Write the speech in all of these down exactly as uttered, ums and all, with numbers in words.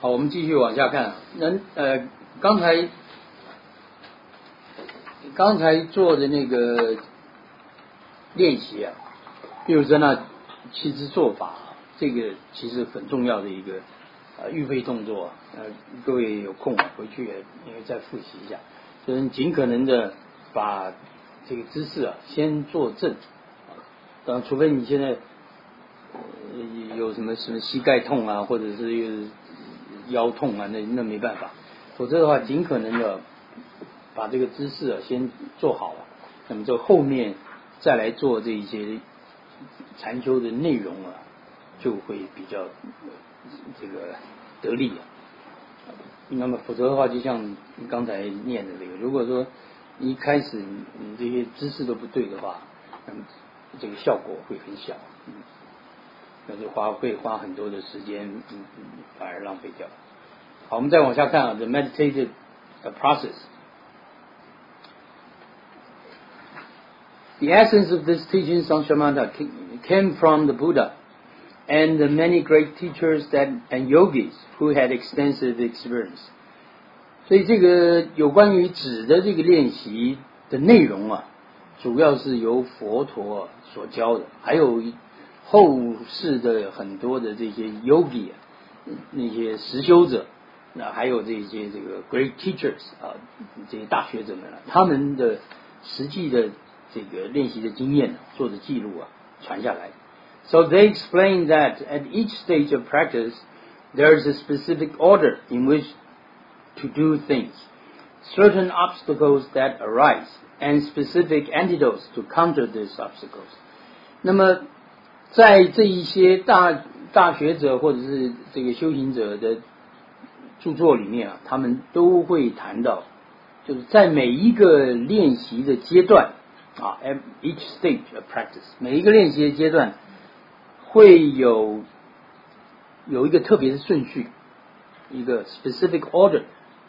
好，我们继续往下看。那呃，刚才刚才做的那个练习啊，比如说那七支做法，这个其实很重要的一个呃预备动作。呃，各位有空回去也因为再复习一下，就是尽可能的把这个姿势啊先做正。当然，除非你现在呃有什么什么膝盖痛啊，或者是腰痛啊，那那没办法。否则的话，尽可能的把这个姿势啊先做好了，那么就后面再来做这一些禅修的内容啊，就会比较这个得力啊。那么否则的话，就像刚才念的这个，如果说一开始你这些姿势都不对的话，那么这个效果会很小，嗯，那就花会花很多的时间，嗯嗯，反而浪费掉。好，我们再往下看啊 ，the meditative process. The essence of this teaching on shamatha came from the Buddha and the many great teachers that and yogis who had extensive experience. 所以这个有关于止的这个练习的内容啊，主要是由佛陀所教的，还有后世的很多的这些 yogi 啊，那些实修者。那还有这些这个 great teachers 啊，这些大学者们啊，他们的实际的这个练习的经验做的记录啊，传下来。So they explain that at each stage of practice, there is a specific order in which to do things, certain obstacles that arise, and specific antidotes to counter these obstacles. 那么在这一些大大学者或者是这个修行者的著作里面啊，他们都会谈到，就是在每一个练习的阶段啊 ，at each stage of practice， 每一个练习的阶段会有有一个特别的顺序，一个 specific order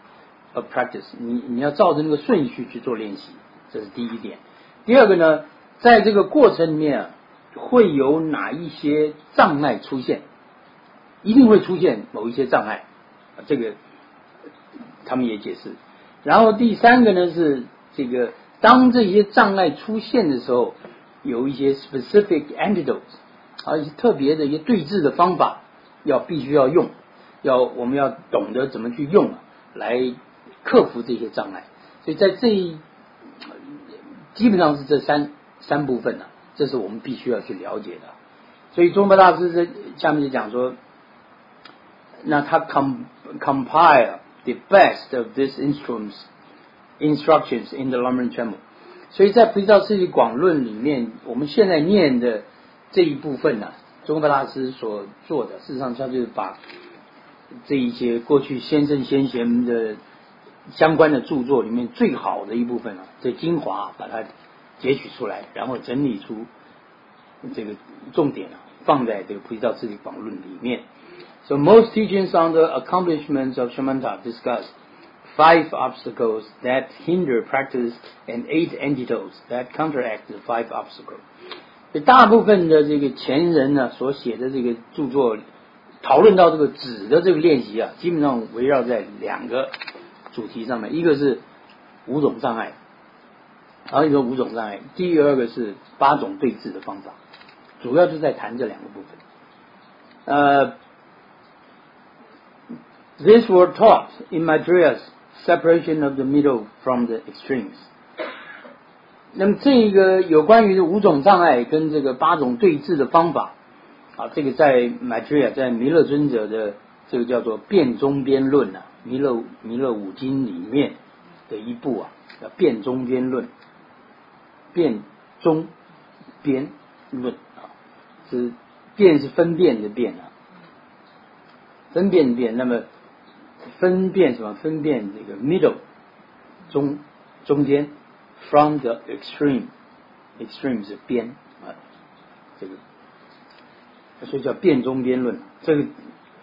of practice， 你你要照着那个顺序去做练习，这是第一点。第二个呢，在这个过程里面啊，会有哪一些障碍出现，一定会出现某一些障碍。这个他们也解释。然后第三个呢是这个，当这些障碍出现的时候，有一些 specific antidotes， 啊，一些特别的一些对治的方法，要必须要用，要我们要懂得怎么去用，来克服这些障碍。所以在这一基本上是这三三部分呢、啊，这是我们必须要去了解的。所以宗喀大师在下面就讲说，那他 com, compile the best of these instruments instructions in the Lamrim Chenmo。 所以在菩提道次第广论里面，我们现在念的这一部分呢、啊，宗喀大师所做的，事实上他就是把这一些过去先圣先贤的相关的著作里面最好的一部分啊，这精华把它截取出来，然后整理出这个重点啊，放在这个菩提道次第广论里面。So most teachings on the accomplishments of shamatha discuss five obstacles that hinder practice and eight antidotes that counteract the five obstacles. 大部分的这个前人呢所写的这个著作，讨论到这个止的这个练习啊，基本上围绕在两个主题上面，一个是五种障碍，然后一个五种障碍，第二个是八种对治的方法，主要就在谈这两个部分。呃。These were taught in Maitreya's separation of the middle from the extremes. 那么这个有关于五种障碍跟这个八种对治的方法啊，这个在 Maitreya 在弥勒尊者的这个叫做辩中边论啊，弥勒弥勒五经里面的一部啊，叫辩中边论，辩中边论啊，是辨是分辨的辨啊，分辨的辨，那么分辨什么？分辨这个 middle 中中间 from the extreme extreme 是边啊，这个所以叫辩中边论。这个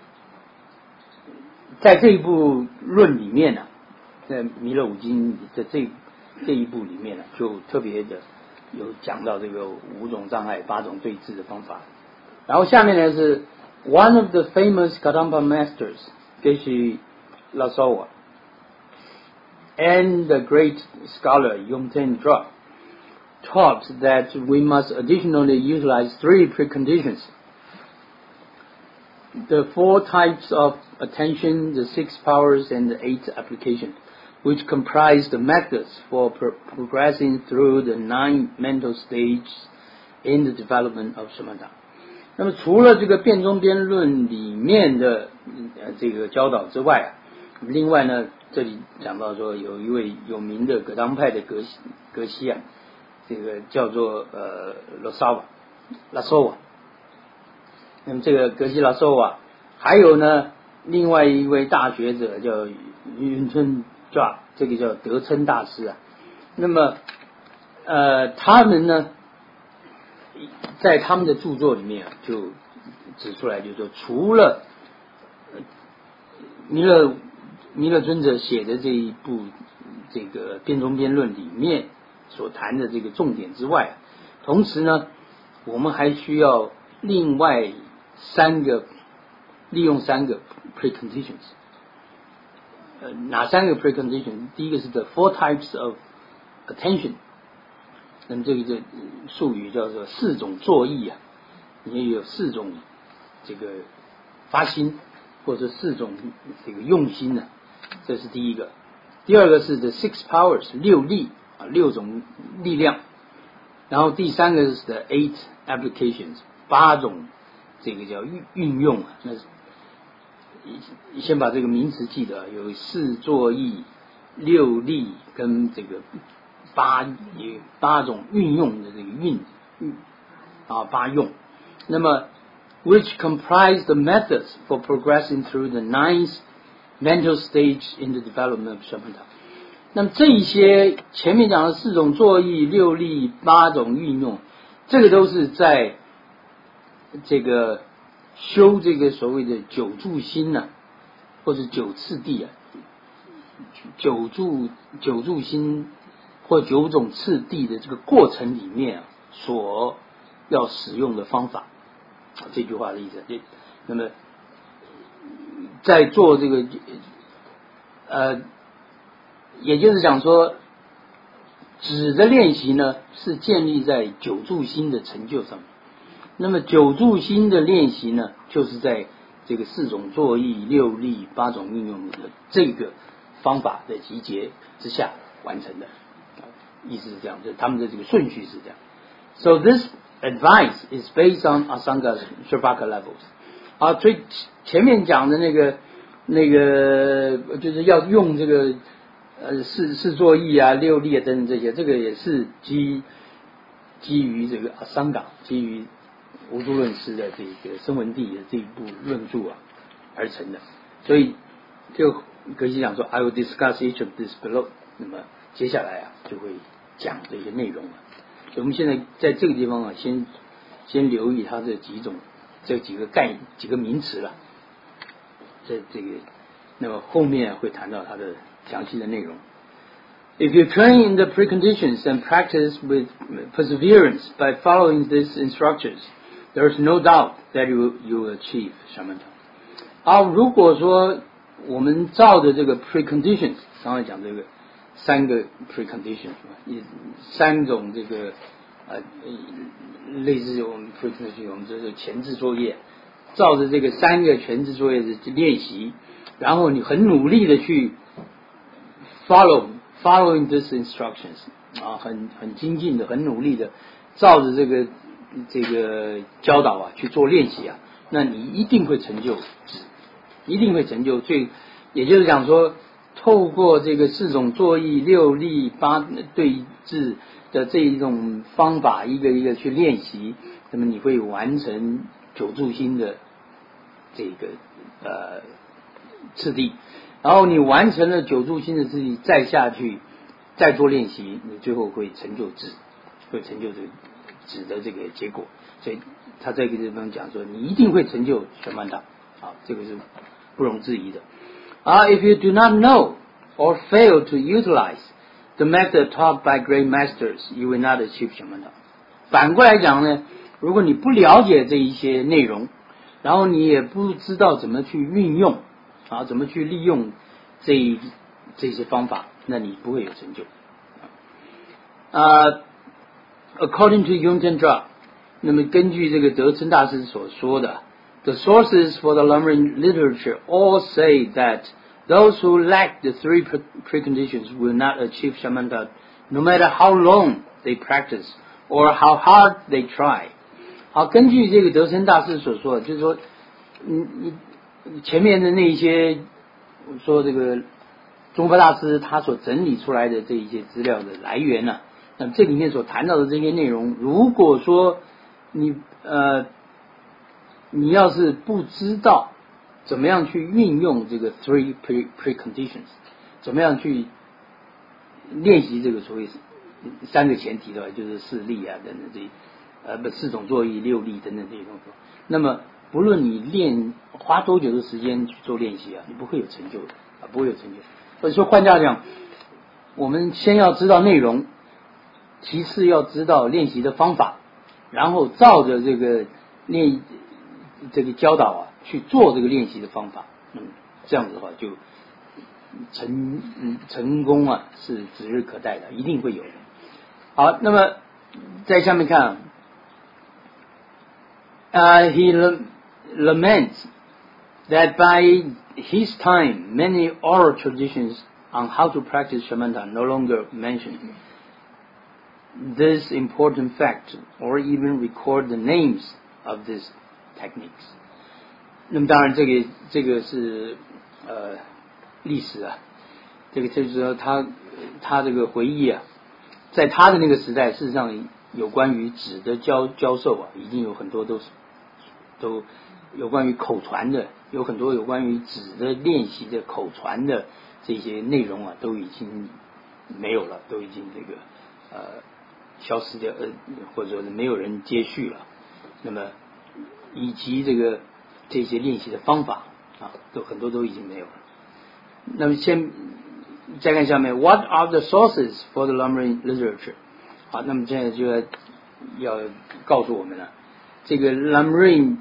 在这一部论里面呢、啊，在弥勒五经的这这一部里面呢、啊，就特别的有讲到这个五种障碍、八种对治的方法。然后下面呢是 one of the famous Kadampa masters Geshe Lasawa and the great scholar Yongten Dra taught that we must additionally utilize three preconditions: the four types of attention, the six powers, and the eight applications, which comprise the methods for pro progressing through the nine mental stages in the development of samatha. 那么除了这个辩中辩论里面的呃这个教导之外啊，另外呢，这里讲到说有一位有名的格当派的格西格西啊，这个叫做呃罗萨瓦拉索瓦。那么这个格西拉索瓦，还有呢另外一位大学者叫云春抓，这个叫德琛大师啊。那么呃他们呢，在他们的著作里面啊，就指出来，就是说，除了弥勒弥勒尊者写的这一部这个辩中辩论里面所谈的这个重点之外，同时呢，我们还需要另外三个利用三个 preconditions。呃，哪三个 precondition？ 第一个是 the four types of attention。那么这个这术语叫做四种作意啊，也有四种这个发心，或者四种这个用心呢、啊，这是第一个。第二个是 the six powers 六力啊，六种力量。然后第三个是 the eight applications 八种这个叫运运用啊。那先把这个名词记得，有四作意、六力跟这个八也八种运用的这个运运啊八用。那么 which comprise the methods for progressing through the ninth mental stage in the development of samatha。 那么这一些前面讲的四种作意、六力、八种运用，这个都是在这个修这个所谓的九住心呢、啊，或者九次第啊，九住九住心或九种次第的这个过程里面啊，所要使用的方法。这句话的意思，那么在做这个呃，也就是讲说，止的练习呢是建立在九住心的成就上面。那么九住心的练习呢，就是在这个四种作意、六力、八种运用的这个方法的集结之下完成的。意思是这样，就他们的这个顺序是这样。So this advice is based on Asanga's Shrivaka levels。啊，所以前面讲的那个那个就是要用这个呃四四作意啊、六力啊等等这些，这个也是基基于这个 Asanga， 基于无著论师的这个声闻地的这一部论著啊而成的。所以就格西讲说 ，I will discuss each of this below。那么接下来啊就会讲这些内容了。所以我们现在在这个地方啊，先先留意它这几种这几个概几个名词了。这这个，那么后面会谈到它的详细的内容。If you train in the preconditions and practice with perseverance by following these instructions, there is no doubt that you you will achieve samatha。好，如果说我们照着这个 preconditions， 刚才讲这个三个 preconditions， 三种这个呃类似我们 precondition， 我们这是前置作业，照着这个三个前置作业的练习，然后你很努力的去 follow following these instructions 啊，很很精进的，很努力的照着这个这个教导啊去做练习啊，那你一定会成就，一定会成就最，也就是讲说，透过这个四种作意、六力、八对治的这一种方法，一个一个去练习，那么你会完成九住心的这个呃次第，然后你完成了九住心的次第，再下去再做练习，你最后会成就止，会成就这个止的这个结果。所以他在这个地方讲说，你一定会成就全曼达，啊，这个是不容置疑的。啊 ，If you do not know or fail to utilize the method taught by great masters, you will not achieve samatha。反过来讲呢，如果你不了解这一些内容，然后你也不知道怎么去运用， 啊，怎么去利用这这些方法，那你不会有成就。啊 ，According to Yongchen-Dra， 那么根据这个德琛大师所说的 ，The sources for the Lamrim literature all say that those who lack the three preconditions will not achieve Shamatha, no matter how long they practice or how hard they try。好，根据这个德琛大师所说的，就是说，嗯，你前面的那一些说这个宗喀大师他所整理出来的这一些资料的来源呢、啊，那么这里面所谈到的这些内容，如果说你呃你要是不知道怎么样去运用这个 three pre preconditions， 怎么样去练习这个所谓三个前提的话，就是四力啊等等这些。呃，不，四种作意、六力等等这些东西。那么，不论你练花多久的时间去做练习啊，你不会有成就的啊，不会有成就。或者说，换句话讲，我们先要知道内容，其次要知道练习的方法，然后照着这个练这个教导啊去做这个练习的方法。嗯，这样子的话就成嗯成功啊是指日可待的，一定会有的。好，那么在下面看。Uh, he laments that by his time, many oral traditions on how to practice shamatha no longer mention this important fact or even record the names of these techniques. 那么当然，这个这个是呃历史啊，这个就是说他他这个回忆啊，在他的那个时代，事实上有关于纸的教教授啊，已经有很多都是。都有关于口传的，有很多有关于纸的练习的口传的这些内容啊，都已经没有了，都已经这个呃消失掉，呃或者说是没有人接续了。那么以及这个这些练习的方法啊，都很多都已经没有了。那么先再看下面 ，What are the sources for the Lamrim literature？ 好，那么现在就要要告诉我们了，这个 Lamrim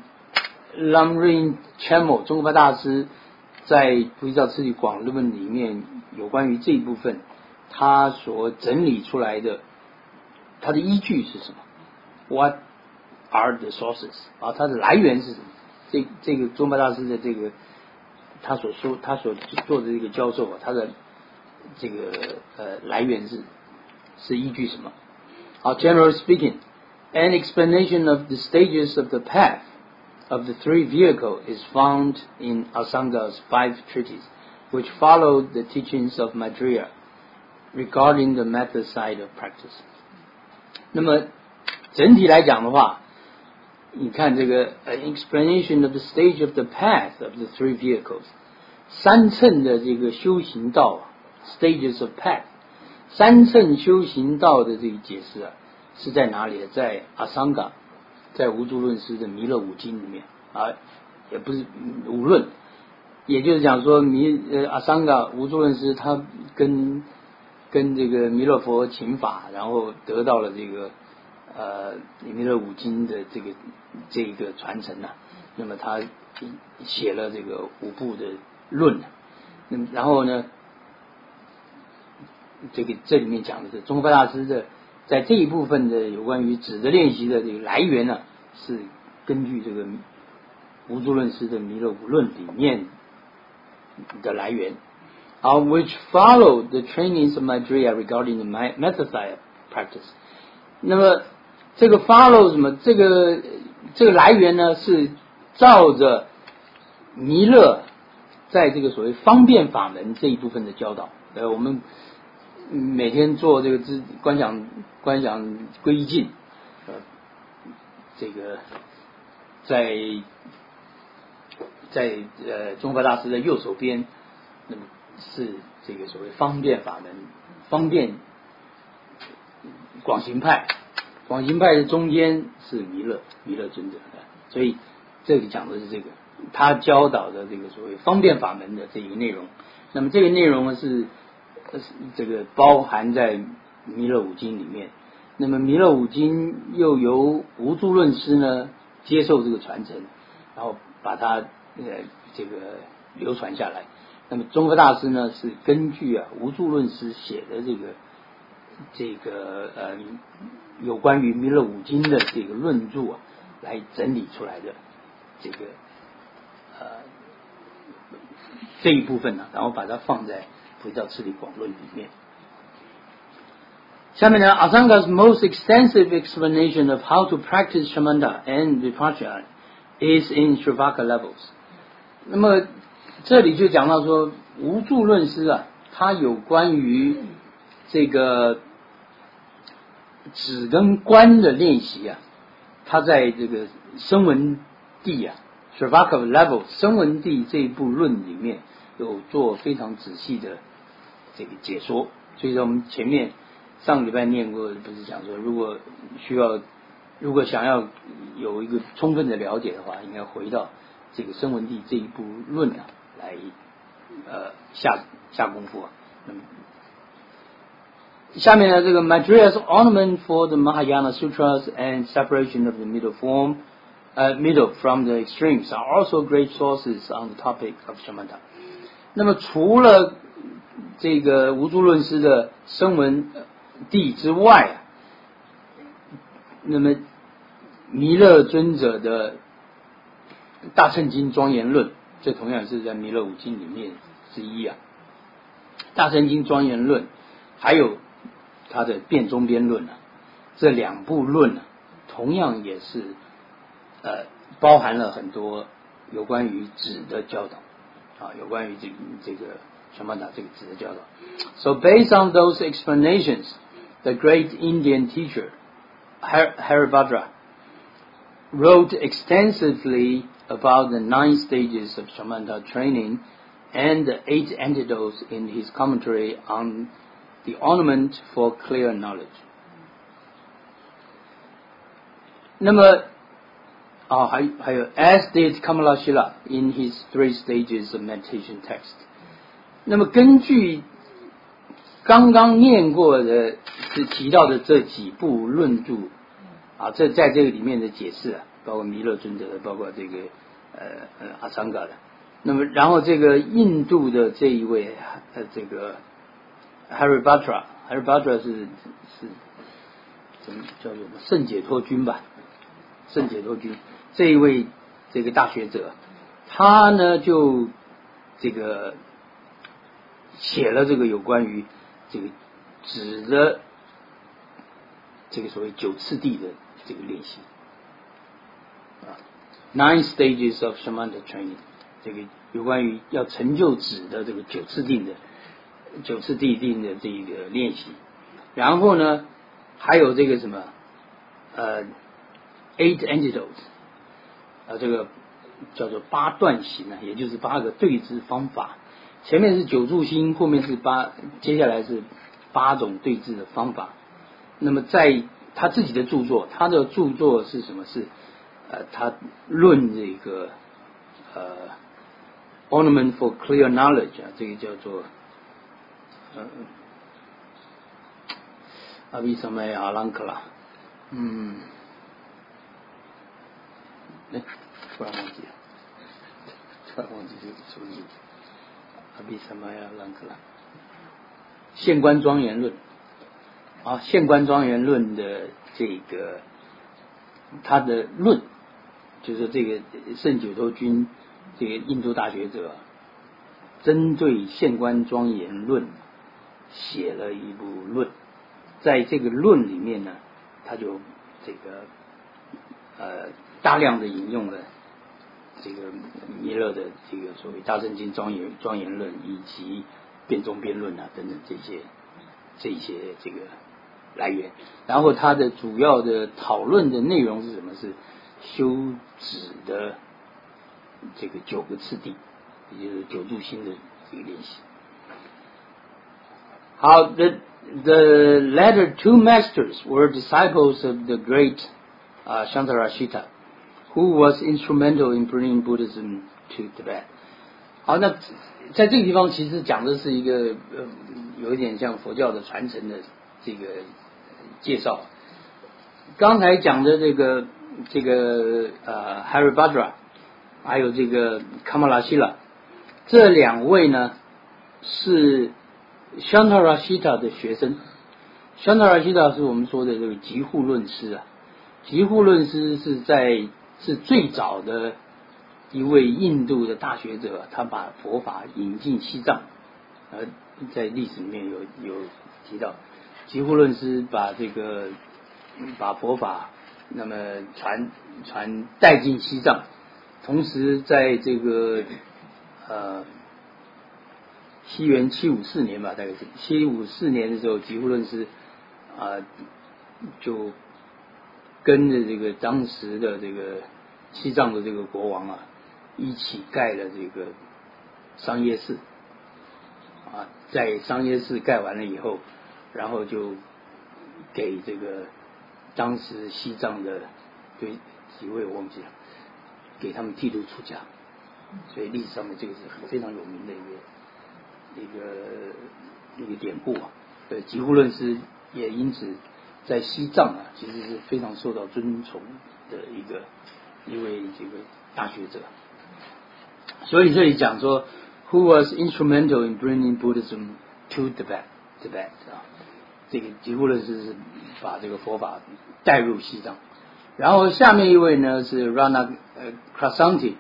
Lamrim Chenmo 宗喀巴大师在《菩提道次第广论》里面有关于这一部分，他所整理出来的，他的依据是什么 ？What are the sources？ 啊，它的来源是什么？这这个宗喀巴大师的这个他所说他所做的这个教授啊，他的这个呃来源是是依据什么？好 ，Generally speaking, an explanation of the stages of the path of the three vehicles is found in Asanga's five treatises, which follow the teachings of Maitreya regarding the method side of practice. 那么整体来讲的话，你看这个 an explanation of the stage of the path of the three vehicles， 三乘的这个修行道 stages of path， 三乘修行道的这个解释啊，是在哪里？在阿桑嘎，在无著论师的弥勒五经里面啊，也不是五论，也就是讲说弥呃阿桑嘎无著论师他跟跟这个弥勒佛请法，然后得到了这个呃弥勒五经的这个这一个传承啊，那么他写了这个五部的论，那么然后呢，这个这里面讲的是宗喀巴大师的在这一部分的有关于指的练习的这个来源呢，是根据这个无著论师的弥勒五论里面的来源。Uh, which follow the trainings of Maitreya regarding the method practice. 那么这个 follow 什么？这个这个来源呢，是照着弥勒在这个所谓方便法门这一部分的教导。呃，我们每天做这个知观想观想皈依境，呃，这个在在呃宗喀大师的右手边，那么是这个所谓方便法门，方便广行派，广行派的中间是弥勒，弥勒尊者的，所以这里讲的是这个，他教导的这个所谓方便法门的这一个内容。那么这个内容呢是这个包含在弥勒五经里面。那么弥勒五经又由无著论师呢接受这个传承，然后把它呃这个流传下来。那么宗喀大师呢，是根据啊无著论师写的这个这个呃有关于弥勒五经的这个论著啊，来整理出来的这个呃这一部分呢、啊，然后把它放在佛教次第广论里面。下面呢 ，Asanga's most extensive explanation of how to practice Shamanta and Vipassana is in Sravaka levels。那么这里就讲到说，无著论师啊，他有关于这个止跟观的练习啊，他在这个声闻地啊 Sravaka level 声闻地这一部论里面有做非常仔细的这个解说。所以说我们前面上个礼拜念过，不是讲说，如果需要，如果想要有一个充分的了解的话，应该回到这个声闻地这一部论啊，来呃下下功夫啊。那么下面呢，这个 Maitreya's ornament for the Mahayana Sutras and separation of the middle form, uh, middle from the extremes are also great sources on the topic of Shamatha。那么除了这个无著论师的声闻地之外啊，那么弥勒尊者的大乘经庄严论，这同样是在弥勒五经里面之一啊。大乘经庄严论，还有他的辩中边论啊，这两部论啊，同样也是呃包含了很多有关于止的教导啊，有关于这个这个什么的这个止的教导。So based on those explanations, the great Indian teacher Haribhadra wrote extensively about the nine stages of Shamatha training and the eight antidotes in his commentary on the ornament for clear knowledge。 那么啊，还还有 as did Kamalashila in his three stages of meditation text。 那么根据刚刚念过的是提到的这几部论著啊，这在这个里面的解释啊，包括弥勒尊者的，包括这个呃呃阿桑嘎的。那么然后这个印度的这一位呃这个 Haribhadra Haribhadra 是是怎么叫做圣解脱君吧？圣解脱君这一位这个大学者，他呢就这个写了这个有关于这个止的这个所谓九次第的这个练习啊 ，Nine stages of Shamatha training， 这个有关于要成就止的这个九次定的九次第定的这个练习。然后呢，还有这个什么呃 eight antidotes 啊，这个叫做八段行啊，也就是八个对治方法。前面是九住心，后面是八，接下来是八种对治的方法。那么在他自己的著作，他的著作是什么？是呃，他论这个呃 ornament for clear knowledge 啊，这个叫做呃阿比什么呀阿兰克拉，嗯，哎，突然忘记了，突然忘记这个注意。阿比什么呀兰克拉，现观庄严论啊，现观庄严论的这个他的论，就是这个圣解脱君这个印度大学者，针对现观庄严论写了一部论。在这个论里面呢，他就这个呃大量的引用了这个弥勒的这个所谓大乘经庄严庄严论以及辩中辩论啊等等这些这些这个来源。然后他的主要的讨论的内容是什么？是修止的这个九个次第，也就是九住心的这个练习。好的。The latter two masters were disciples of the great uh, Shankarashita, who was instrumental in bringing Buddhism to Tibet. 好，那在这个地方其实讲的是一个呃，有一点像佛教的传承的这个介绍。刚才讲的这个这个呃 Haribhadra， 还有这个 Kamalashila， 这两位呢是 Shantarashita 的学生。Shantarashita 是我们说的这个极护论师啊，极护论师是在是最早的一位印度的大学者，他把佛法引进西藏，呃，在历史里面有有提到，极护论师把这个把佛法那么传传带进西藏，同时在这个呃西元七五四年吧，大概是七五四年的时候，极护论师啊、呃、就跟着这个当时的这个西藏的这个国王啊一起盖了这个商业寺啊，在商业寺盖完了以后，然后就给这个当时西藏的对几位我忘记了，给他们剃度出家，所以历史上面这个是非常有名的一个一个一个典故啊。对，极护论师也因此在西藏啊，其实是非常受到尊崇的一个一位这个大学者。所以这里讲说 ，Who was instrumental in bringing Buddhism to Tibet? Tibet 啊，这个极护论师是把这个佛法带入西藏。然后下面一位呢是 Rana Krasanti,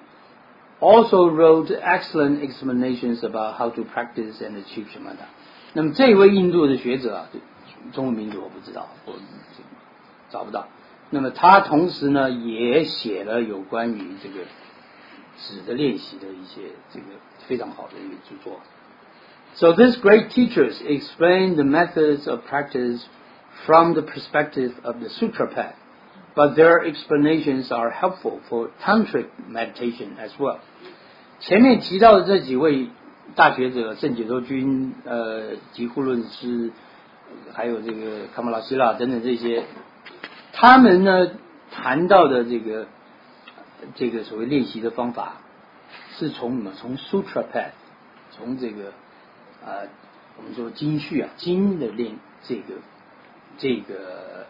also wrote excellent explanations about how to practice and achieve shamatha. 那么这位印度的学者啊，中文名字我不知道，我找不到。那么他同时呢也写了有关于这个止的练习的一些这个非常好的一个著作。So these great teachers explain the methods of practice from the perspective of the Sutra path, but their explanations are helpful for tantric meditation as well. 前面提到的这几位大学者，圣解脱君、呃，极护论师，还有这个卡马拉希拉等等这些，他们呢谈到的这个这个所谓练习的方法，是从什么？从 Sutra path， 从这个啊、呃，我们说经序啊，经的练这个这个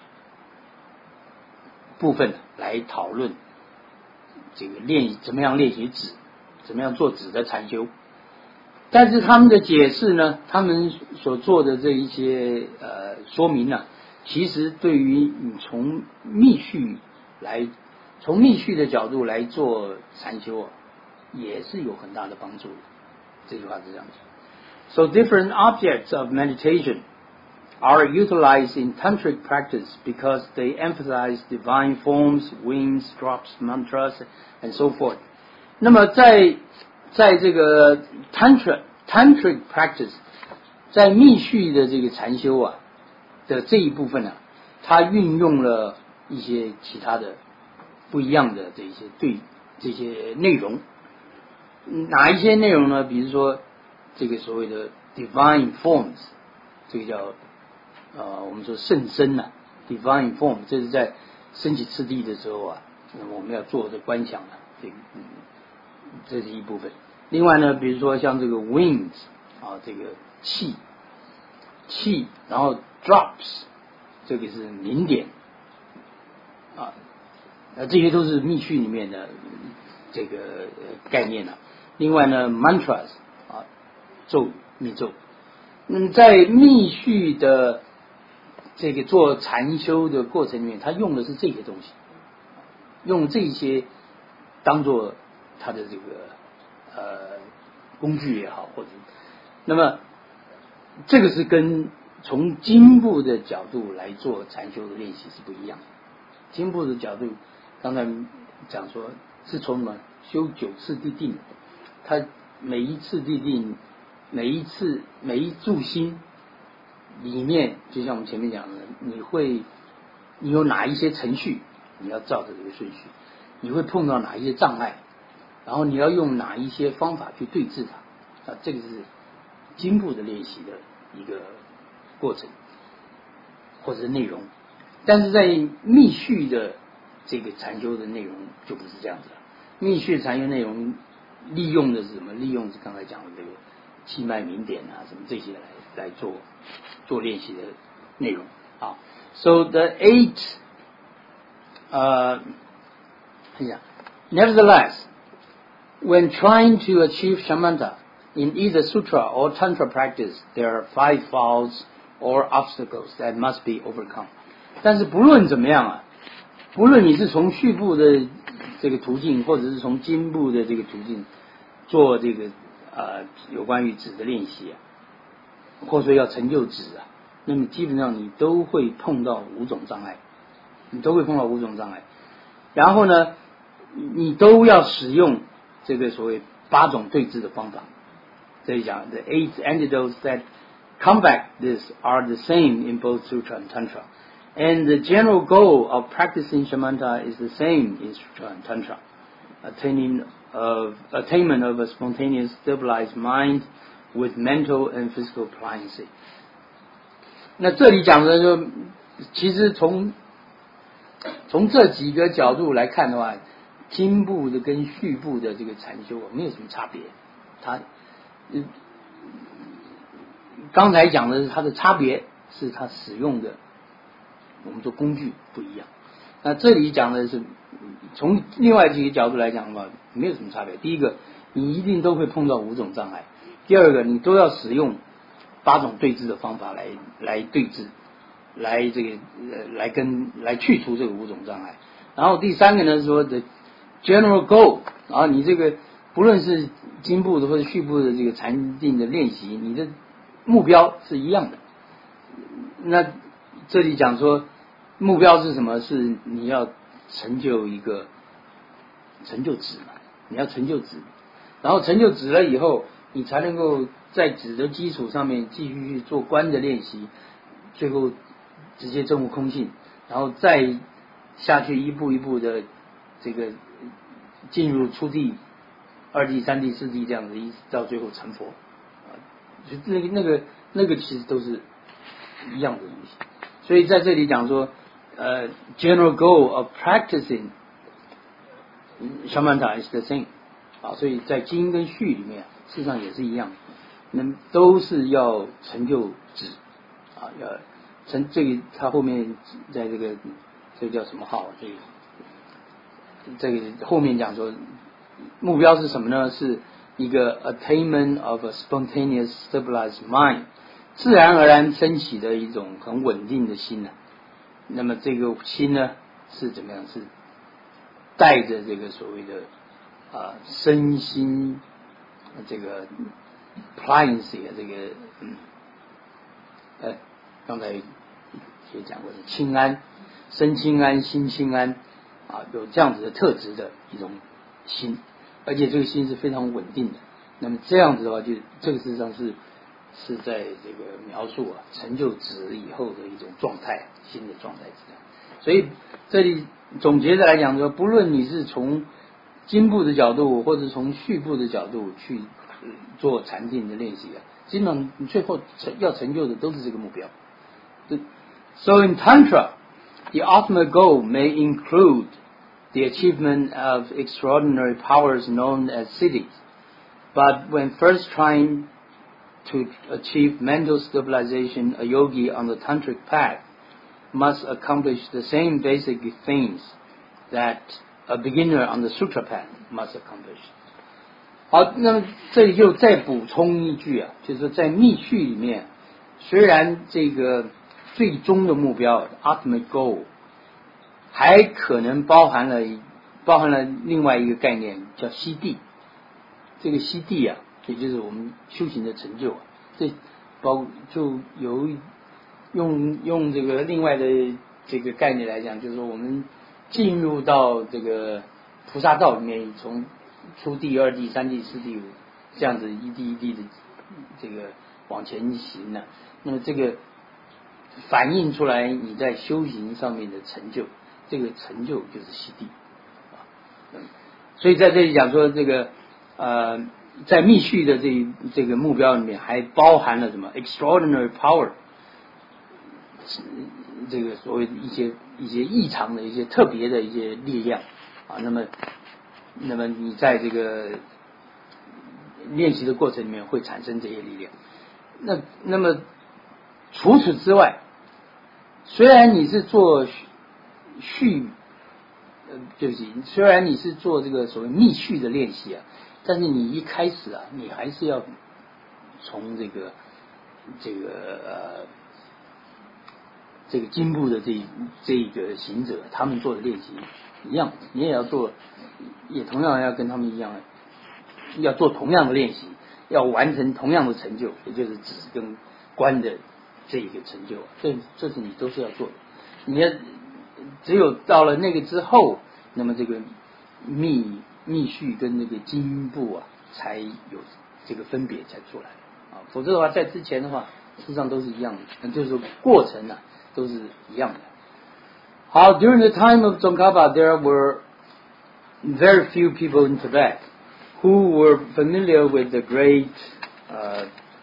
部分来讨论这个练怎么样练习止，怎么样做止的禅修。但是他们的解释呢，他们所做的这一些呃说明呢，其实对于你从密续来，从密续的角度来做禅修啊，也是有很大的帮助的。这句话是这样子。So different objects of meditation are utilized in tantric practice because they emphasize divine forms, wings, drops, mantras, and so forth. 那么在在这个 tantra tantric practice， 在密续的这个禅修啊的这一部分呢、啊，它运用了一些其他的不一样的这些对这些内容。哪一些内容呢？比如说这个所谓的 divine forms， 这个叫呃我们说圣身呐、啊、，divine form， 这是在升起次第的时候啊，那么我们要做的观想啊，这个、嗯、这是一部分。另外呢，比如说像这个 wings 啊，这个气气，然后 drops 这个是明点啊，那这些都是密续里面的这个概念了、啊。另外呢 ，mantras 啊，咒语密咒。嗯，在密续的这个做禅修的过程里面，他用的是这些东西，用这些当做他的这个呃工具也好，或者那么这个是跟从经部的角度来做禅修的练习是不一样的。经部的角度，刚才讲说是从什么修九次地定，他每一次地定，每一次每一炷心里面，就像我们前面讲的，你会你有哪一些程序，你要照着这个顺序，你会碰到哪一些障碍，然后你要用哪一些方法去对治它啊，这个是经部的练习的一个过程或者是内容。但是在密续的这个禅修的内容就不是这样子了。密续禅修内容利用的是什么？利用是刚才讲的这个气脉明点啊，什么这些来来做做练习的内容啊。So the eight, uh, yeah. Nevertheless, when trying to achieve shamatha, in either sutra or tantra practice, there are five faults or obstacles that must be overcome. 但是不论怎么样啊，不论你是从序部的这个途径，或者是从经部的这个途径做这个呃有关于止的练习啊，或者说要成就止啊，那么基本上你都会碰到五种障碍，你都会碰到五种障碍。然后呢，你都要使用这个所谓八种对治的方法。这里讲 the eight antidotes that combat this are the same in both sutra and tantra, and the general goal of practicing shamatha is the same in sutra and tantra, attaining of attainment of a spontaneous stabilized mind with mental and physical pliancy. 那这里讲的就其实从从这几个角度来看的话，经部的跟序部的这个禅修没有什么差别。它刚才讲的是它的差别是它使用的我们说工具不一样。那这里讲的是从另外几个角度来讲的话，没有什么差别。第一个，你一定都会碰到五种障碍；第二个，你都要使用八种对治的方法来来对治，来这个呃来跟来去除这个五种障碍。然后第三个呢，说的 general goal 啊，你这个不论是经部的或者序部的这个禅定的练习，你的目标是一样的。那这里讲说目标是什么？是你要成就一个成就止嘛，你要成就止，然后成就止了以后，你才能够在止的基础上面继续去做观的练习，最后直接证悟空性，然后再下去一步一步的这个进入初地、二地、三地、四地这样子，一直到最后成佛啊，就那个那个那个其实都是一样的东西。所以在这里讲说，呃 ，general goal of practicing shamatha is the same 啊，所以在经跟序里面，事实上也是一样，那都是要成就止啊，要成这个他后面在这个这个叫什么号？这个这个后面讲说目标是什么呢？是一个 attainment of a spontaneous stabilized mind， 自然而然升起的一种很稳定的心呢、啊。那么这个心呢是怎么样？是带着这个所谓的啊身心这个 pliancy 这个嗯呃刚才也讲过的清安，身清安心清安啊，有这样子的特质的一种心，而且这个心是非常稳定的。那么这样子的话，就这个事实上是是在这个描述啊成就止以后的一种状态，新的状态是这样。所以这里总结的来讲说，不论你是从经部的角度，或者从序部的角度去做禅定的练习啊，基本上你最后要成就的都是这个目标。So in Tantra, the ultimate goal may include the achievement of extraordinary powers known as siddhis, but when first trying to achieve mental stabilization, a yogi on the tantric path must accomplish the same basic things that a beginner on the sutra path must accomplish. 好，那么这里就再补充一句啊，就是说在密序里面，虽然这个最终的目标 ultimate goal 还可能包含了包含了另外一个概念叫悉地。这个悉地啊，也就是我们修行的成就啊，这包就有用用这个另外的这个概念来讲，就是说我们进入到这个菩萨道里面，从初地、二地、三地、四地这样子一地一地的这个往前行呢、啊，那么这个反映出来你在修行上面的成就，这个成就就是悉地啊。所以在这里讲说这个呃，在密续的这这个目标里面，还包含了什么 extraordinary power， 这个所谓的一些一些异常的一些特别的一些力量啊。那么，那么你在这个练习的过程里面会产生这些力量。那那么除此之外，虽然你是做序呃，对不起，虽然你是做这个所谓密续的练习啊，但是你一开始啊，你还是要从这个这个呃这个经部的这这个行者他们做的练习一样，你也要做，也同样要跟他们一样，要做同样的练习，要完成同样的成就，也就是止跟观的这一个成就，这这是你都是要做的。你要只有到了那个之后，那么这个密密续跟那个经部啊，才有这个分别才出来啊，否则的话，在之前的话，事实上都是一样的，就是过程啊都是一样的。好 ，During the time of Tsongkhapa, there were very few people in Tibet who were familiar with the great uh,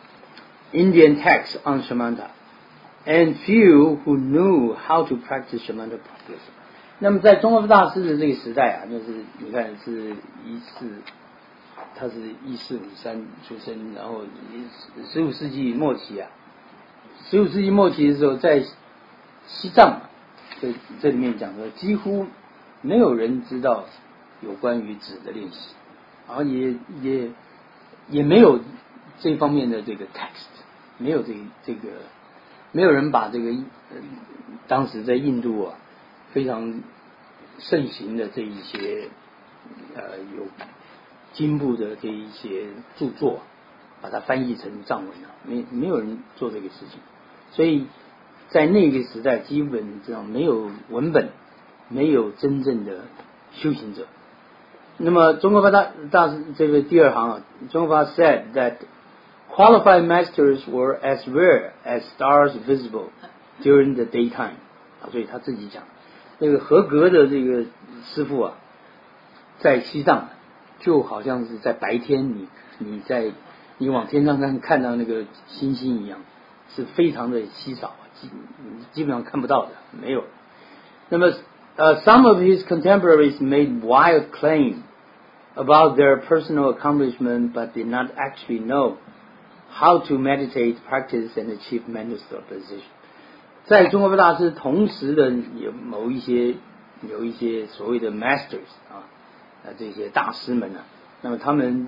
Indian texts on Shamatha, and few who knew how to practice Shamatha properly. 那么在宗喀巴大师的这个时代啊，就是你看是一四，他是一四五三出生，然后十五世纪末期啊，十五世纪末期的时候，在西藏这这里面讲的，几乎没有人知道有关于止的练习，然后也也也没有这方面的这个 text， 没有这这个没有人把这个、呃、当时在印度啊非常盛行的这一些呃有经部的这一些著作，把它翻译成藏文啊，没没有人做这个事情，所以在那个时代基本上没有文本，没有真正的修行者。那么宗喀巴大大师这个第二行啊，宗喀巴 said that qualified masters were as rare as stars visible during the daytime， 啊，所以他自己讲，那个合格的这个师傅啊，在西藏就好像是在白天你你在你往天上看看到那个星星一样，是非常的稀少，基基本上看不到的，没有。那么Uh, some of his contemporaries made wild claims about their personal accomplishment, but did not actually know how to meditate, practice, and achieve mental stabilization. 在宗喀巴大师同时的有某一些有一些所谓的 masters 啊，这些大师们呢、啊，那么他们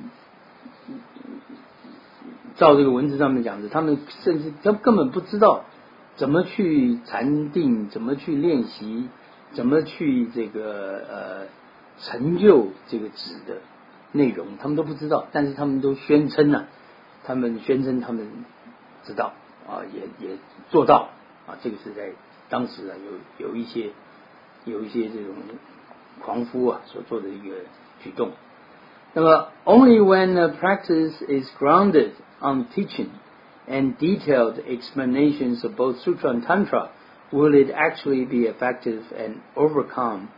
照这个文字上面讲的，他们甚至他根本不知道怎么去禅定，怎么去练习。怎么去这个呃成就这个止的内容，他们都不知道，但是他们都宣称呢、啊，他们宣称他们知道啊，也也做到啊，这个是在当时啊有有一些有一些这种狂夫啊所做的一个举动。那么 only when a practice is grounded on teaching and detailed explanations of both sutra and tantra,Will it actually be effective and overcome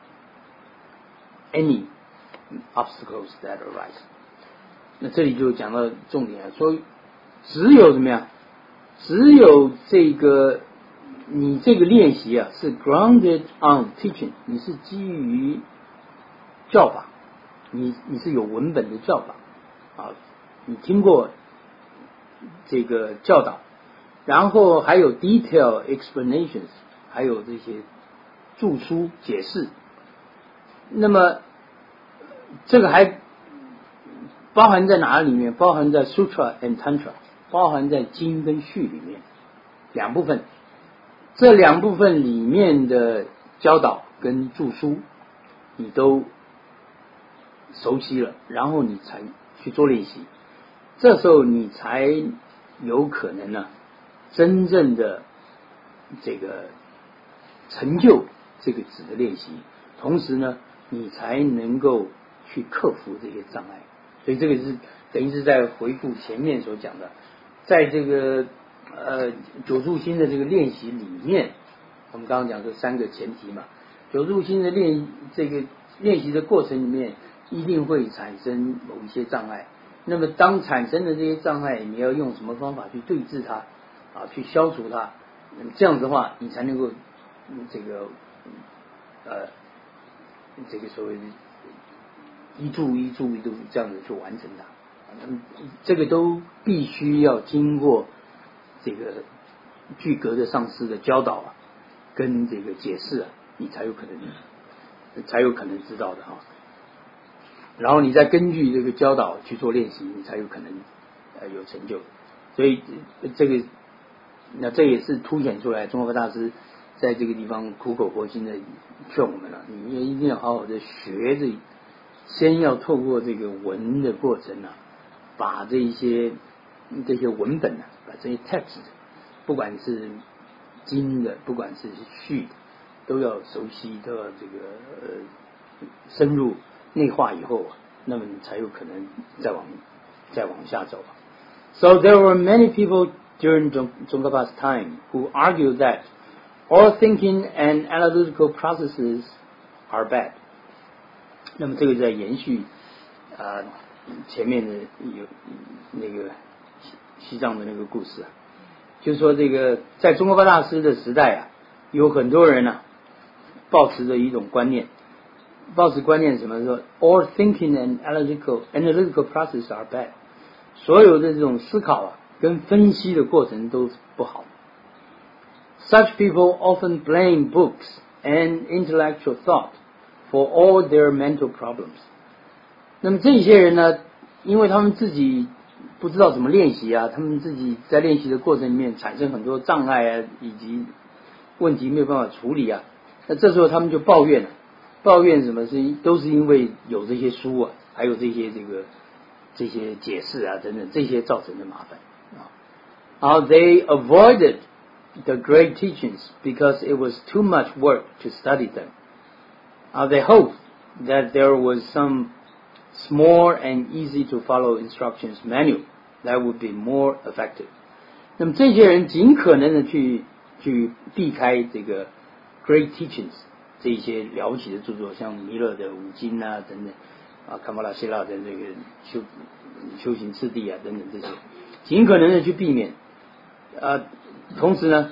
any obstacles that arise? 那这里就讲到重点了，说只有怎么样？只有这个你这个练习啊，是 grounded on teaching， 你是基于教法，你你是有文本的教法啊，你听过这个教导。然后还有 detail explanations， 还有这些注疏解释。那么这个还包含在哪里面？包含在 sutra and tantra， 包含在经跟序里面两部分。这两部分里面的教导跟注疏，你都熟悉了，然后你才去做练习。这时候你才有可能呢。真正的这个成就这个止的练习，同时呢，你才能够去克服这些障碍。所以这个是等于是在回顾前面所讲的，在这个呃九住心的这个练习里面，我们刚刚讲这三个前提嘛，九住心的练这个练习的过程里面，一定会产生某一些障碍。那么当产生的这些障碍，你要用什么方法去对治它？啊，去消除它，这样子的话，你才能够这个呃这个所谓的一住一住一住这样子去完成它，嗯，这个都必须要经过这个具格的上师的教导啊，跟这个解释啊，你才有可能才有可能知道的哈。然后你再根据这个教导去做练习，你才有可能呃有成就。所以这个那这也是凸显出来宗喀巴大师在这个地方苦口婆心的劝我们了，你也一定要好好的学这，先要透过这个文的过程啊，把这一些这些文本啊，把这些 text， 不管是经的，不管是序的，都要熟悉，都要这个、呃、深入内化以后啊，那么你才有可能再往再往下走。So there were many people during Tsongkhapa's time who argued that all thinking and analytical processes are bad. 那么这个在延续啊、呃、前面的有那个西藏的那个故事啊，就是说这个在宗喀巴大师的时代啊，有很多人啊抱持着一种观念，抱持观念什么说 all thinking and analytical analytical processes are bad， 所有的这种思考啊跟分析的过程都不好。Such people often blame books and intellectual thought for all their mental problems. 那么这些人呢，因为他们自己不知道怎么练习啊，他们自己在练习的过程里面产生很多障碍啊，以及问题没有办法处理啊，那这时候他们就抱怨了，抱怨什么是都是因为有这些书啊，还有这些这个这些解释啊等等，这些造成的麻烦啊。然后 they avoided the great teachings because it was too much work to study them. Uh, they hoped that there was some small and easy to follow instructions manual that would be more effective. 那么这些人尽可能的去去避开这个 great teachings 这一些了不起的著作，像弥勒的五经啊等等啊，卡马拉希拉的这个修修行次第啊等等这些，尽可能的去避免。呃，同时呢，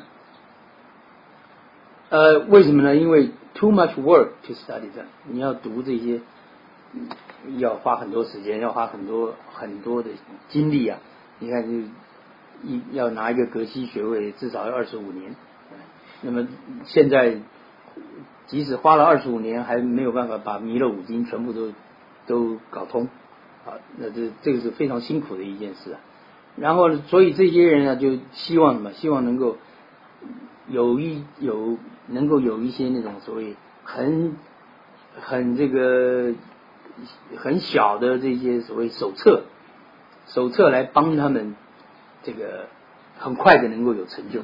呃，为什么呢？因为 too much work to study them， 你要读这些，要花很多时间，要花很多很多的精力啊。你看，就一要拿一个格西学位，至少要二十五年。那么现在，即使花了二十五年，还没有办法把弥勒五经全部都都搞通啊。那这这个是非常辛苦的一件事啊。然后，所以这些人呢，就希望什么？希望能够有一有能够有一些那种所谓很很这个很小的这些所谓手册，手册来帮他们这个很快的能够有成就。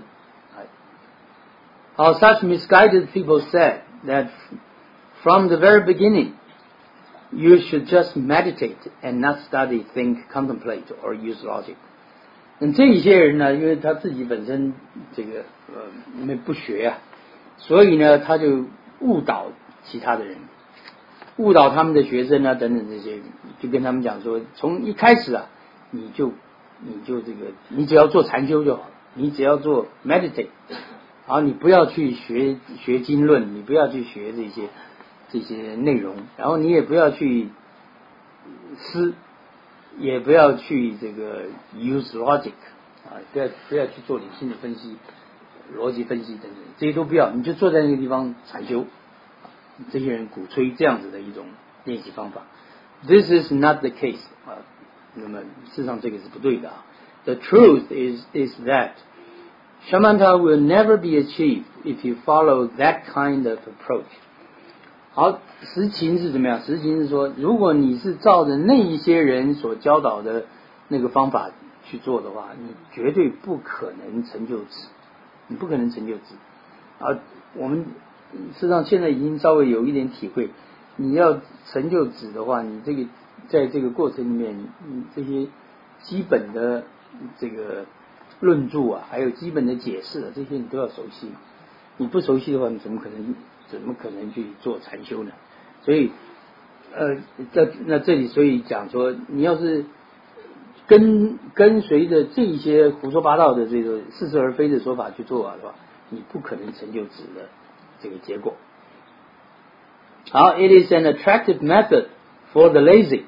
好 such misguided people said that from the very beginning you should just meditate and not study, think, contemplate, or use logic. 那这一些人呢，因为他自己本身这个呃因为不学啊，所以呢他就误导其他的人，误导他们的学生啊等等这些，就跟他们讲说，从一开始啊，你就你就这个，你只要做禅修就好，你只要做 meditate， 然后你不要去学学经论，你不要去学这些这些内容，然后你也不要去思。也不要去这个 use logic 啊，不要不要去做理性的分析、逻辑分析等等，这些都不要，你就坐在那个地方禅修。这些人鼓吹这样子的一种练习方法 ，This is not the case 啊，那么事实上这个是不对的啊。The truth is is that Shamatha will never be achieved if you follow that kind of approach. 好，实情是怎么样？实情是说，如果你是照着那一些人所教导的那个方法去做的话，你绝对不可能成就止，你不可能成就止。啊，我们事实上现在已经稍微有一点体会，你要成就止的话，你这个在这个过程里面，你这些基本的这个论著啊，还有基本的解释啊，这些你都要熟悉。你不熟悉的话，你怎么可能？怎么可能去做禅修呢？所以，呃，这那这里所以讲说，你要是跟跟随着这些胡说八道的这个似是而非的说法去做的话，你不可能成就止的这个结果。好 ，it is an attractive method for the lazy.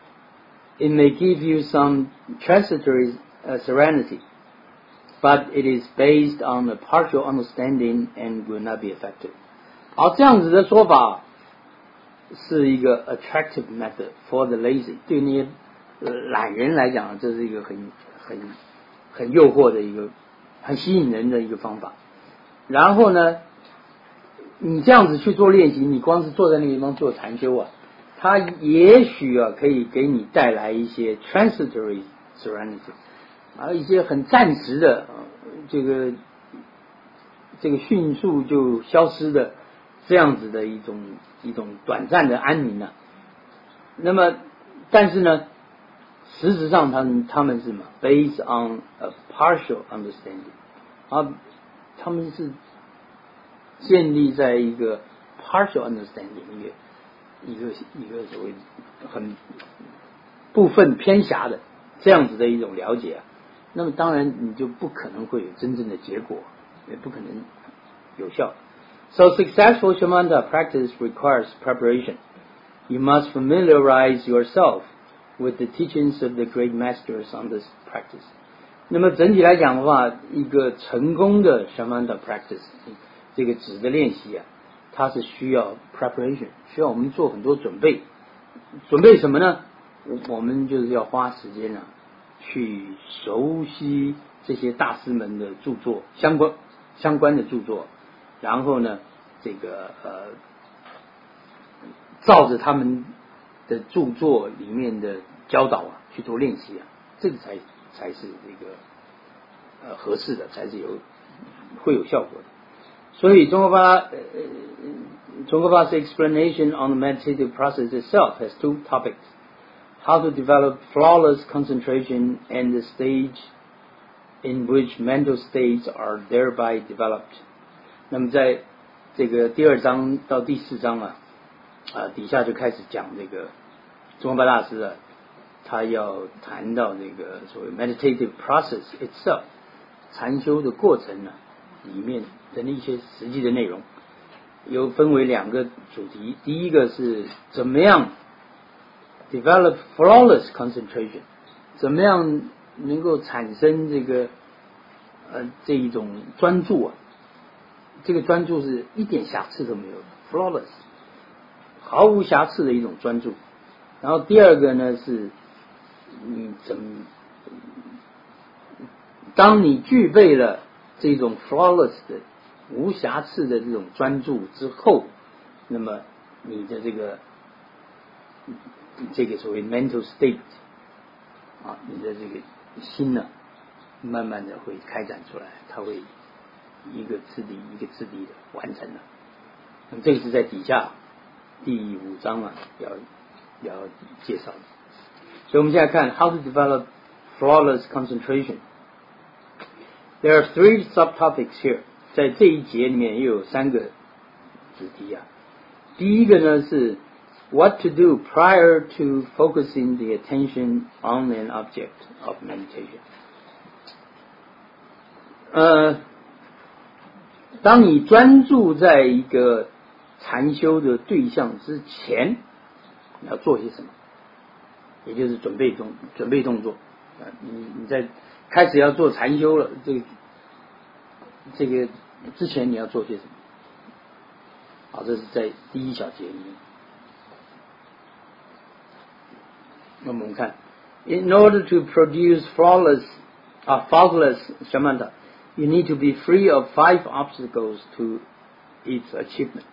It may give you some transitory uh, serenity, but it is based on a partial understanding and will not be effective. 好，这样子的说法是一个 attractive method for the lazy， 对那些懒人来讲，这是一个很很很诱惑的一个很吸引人的一个方法。然后呢，你这样子去做练习，你光是坐在那个地方做禅修啊，它也许啊可以给你带来一些 transitory serenity， 啊一些很暂时的、呃、这个这个迅速就消失的这样子的一种一种短暂的安宁啊。那么但是呢，实质上他们他们是什么 based on a partial understanding， 啊他们是建立在一个 partial understanding 一个一个一个所谓很部分偏狭的这样子的一种了解啊，那么当然你就不可能会有真正的结果，也不可能有效。So successful Shamatha practice requires preparation. You must familiarize yourself with the teachings of the great masters on this practice. 那么整体来讲的话，一个成功的 Shamatha practice 这个指的练习啊，它是需要 preparation， 需要我们做很多准备。准备什么呢？我们就是要花时间啊，去熟悉这些大师们的著作，相关相关的著作，然后呢，这个呃，照着他们的著作里面的教导啊去做练习啊，这个才才是这个呃合适的，才是有会有效果的。所以宗喀巴呃宗喀巴 's explanation on the meditative process itself has two topics: how to develop flawless concentration and the stage in which mental states are thereby developed. 那么在这个第二章到第四章啊，啊底下就开始讲这个宗喀巴大师啊，他要谈到这个所谓 meditative process itself 禅修的过程呢、啊、里面的一些实际的内容，有分为两个主题。第一个是怎么样 develop flawless concentration， 怎么样能够产生这个呃这一种专注啊，这个专注是一点瑕疵都没有的 flawless， 毫无瑕疵的一种专注。然后第二个呢是你怎么当你具备了这种 flawless 的无瑕疵的这种专注之后，那么你的这个这个所谓 mental state 啊，你的这个心呢，慢慢的会开展出来，它会一个次第一个次第的完成了。那么这个是在底下第五章啊要要介绍的。所以我们现在看 how to develop flawless concentration. There are three subtopics here. 在这一节里面也有三个主题啊。第一个呢是 what to do prior to focusing the attention on an object of meditation. 呃，当你专注在一个禅修的对象之前，你要做些什么？也就是准备动准备动作啊，你你在开始要做禅修了，这个这个之前你要做些什么？好，这是在第一小节里面。那么我们看 ，in order to produce flawless 啊 faultless shamatha, you need to be free of five obstacles to its achievement.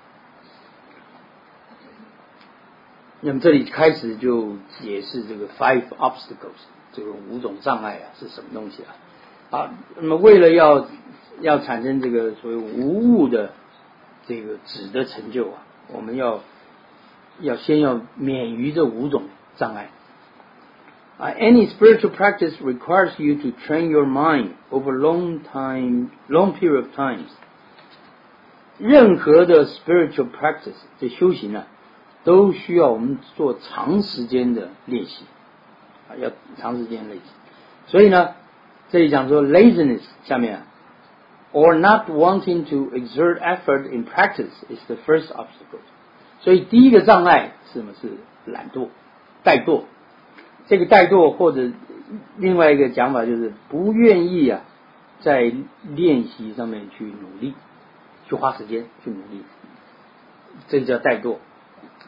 那么这里开始就解释这个 five obstacles 这个五种障碍啊是什么东西啊？啊，那么为了要要产生这个所谓无误的这个止的成就啊，我们要要先要免于这五种障碍。Uh, any spiritual practice requires you to train your mind over long time, long period of times. 任何的 spiritual practice 这修行啊，都需要我们做长时间的练习啊，要长时间练习。所以呢，这里讲说 laziness 下面啊 or not wanting to exert effort in practice is the first obstacle. 所以第一个障碍是什么？是懒惰、怠惰。这个怠惰或者另外一个讲法就是不愿意啊，在练习上面去努力，去花时间去努力，这个叫怠惰。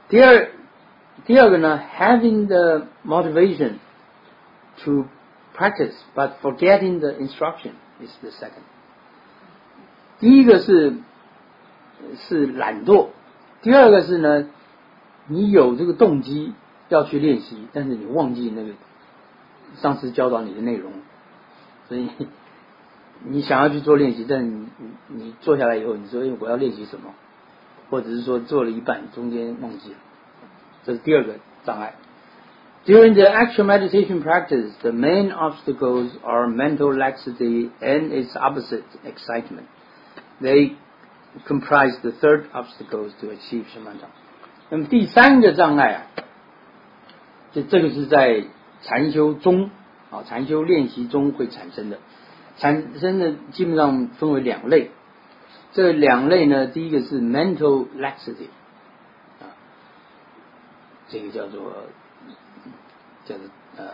第二第二个呢 ，having the motivation to practice but forgetting the instruction is the second。第一个是是懒惰，第二个是呢，你有这个动机要去练习，但是你忘记那个上次教导你的内容，所以你想要去做练习，但是你你坐下来以后，你说哎我要练习什么，或者是说做了一半中间忘记了，这是第二个障碍。During the actual meditation practice, the main obstacles are mental laxity and its opposite, excitement. They comprise the third obstacles to achieve shamatha. 那么第三个障碍啊，就这个是在禅修中啊，禅修练习中会产生的，产生的基本上分为两类。这两类呢，第一个是 mental laxity 啊，这个叫做叫做呃，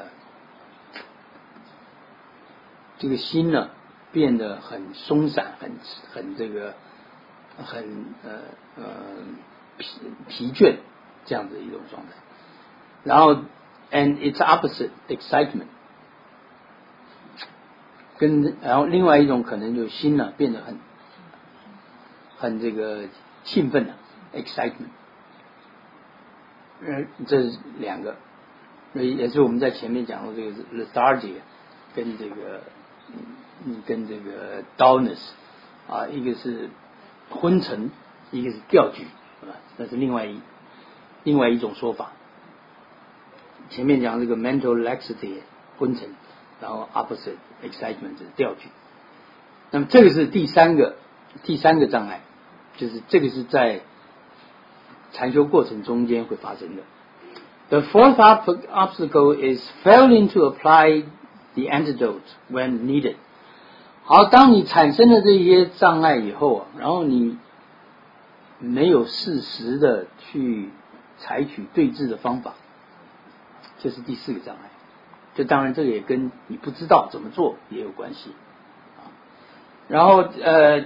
这个心呢变得很松散，很很这个很呃呃疲疲倦这样子一种状态。然后 and its opposite excitement， 跟然后另外一种可能就心呢变得很很这个兴奋的 excitement， 呃这是两个，也是我们在前面讲过这个 lethargy 跟这个嗯跟这个 dullness 啊，一个是昏沉，一个是掉举，啊，那是另外一另外一种说法。前面讲这个 mental laxity 昏沉，然后 opposite excitement 是掉举。那么这个是第三个第三个障碍，就是这个是在禅修过程中间会发生的。The fourth obstacle is failing to apply the antidote when needed. 好，当你产生了这些障碍以后啊，然后你没有适时的去采取对治的方法，这是第四个障碍。这当然这个也跟你不知道怎么做也有关系啊。然后呃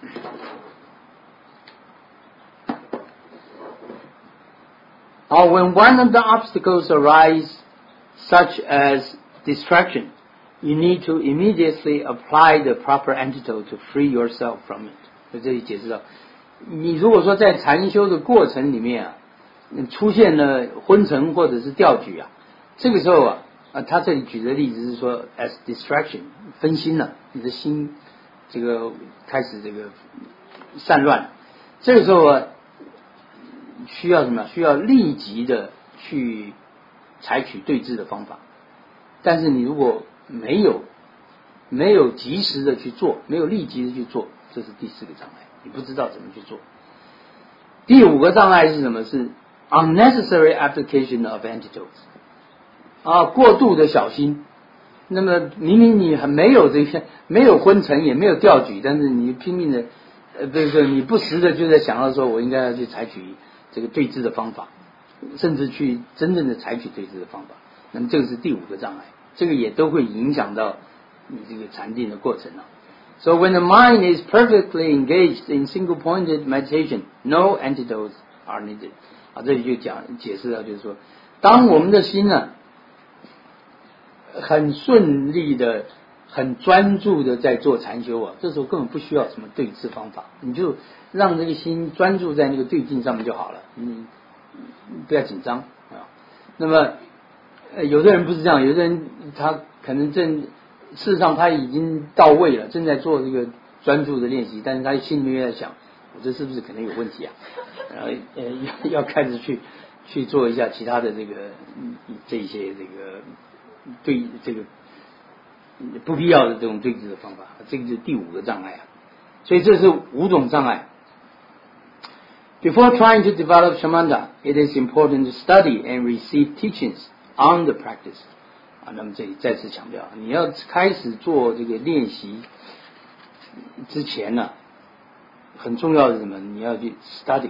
Or when one of the obstacles arise, such as distraction, you need to immediately apply the proper antidote to free yourself from it. 在这里解释到，你如果说在禅修的过程里面啊，出现了昏沉或者是掉举啊，这个时候啊，啊，他这里举的例子是说 as distraction 分心了，你的心这个开始这个散乱，这个时候啊。需要什么？需要立即的去采取对治的方法。但是你如果没有没有及时的去做，没有立即的去做，这是第四个障碍，你不知道怎么去做。第五个障碍是什么？是 unnecessary application of antidotes 啊，过度的小心。那么明明你很没有这些，没有昏沉，也没有掉举，但是你拼命的，呃，不是你不时的就在想到说，我应该要去采取这个对治的方法，甚至去真正的采取对治的方法。那么这个是第五个障碍，这个也都会影响到你这个禅定的过程啊。So when the mind is perfectly engaged in single-pointed meditation, no antidotes are needed. 啊，这里就讲解释了，就是说，当我们的心呢很顺利的、很专注的在做禅修啊，这时候根本不需要什么对治方法，你就让这个心专注在那个对境上面就好了，你不要紧张啊。那么有的人不是这样，有的人他可能正事实上他已经到位了，正在做这个专注的练习，但是他心里面在想，我这是不是可能有问题啊？然后呃要要开始去去做一下其他的这个这一些这个对这个不必要的这种对治的方法，这个是第五个障碍啊。所以这是五种障碍。Before trying to develop shamatha, it is important to study and receive teachings on the practice. 啊，那么这里再次强调，你要开始做这个练习之前呢，很重要的是什么？你要去 study，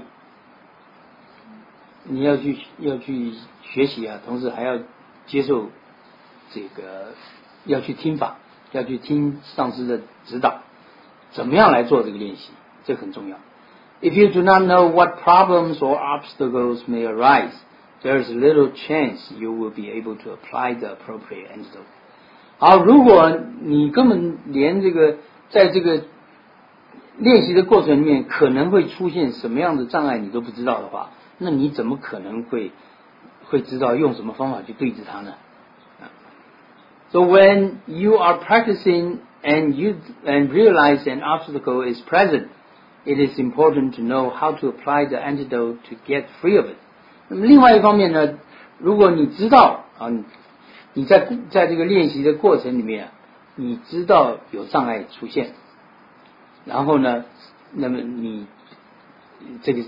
你要去要去学习啊，同时还要接受这个，要去听法，要去听上师的指导，怎么样来做这个练习，这很重要。 If you do not know what problems or obstacles may arise, there is little chance you will be able to apply the appropriate antidote. 好，如果你根本连这个在这个练习的过程里面可能会出现什么样的障碍你都不知道的话，那你怎么可能会会知道用什么方法去对治它呢？ So when you are practicing and you and realize an obstacle is present, it is important to know how to apply the antidote to get free of it. 那么另外一方面呢，如果你知道啊，你在在这个练习的过程里面，你知道有障碍出现，然后呢，那么你这个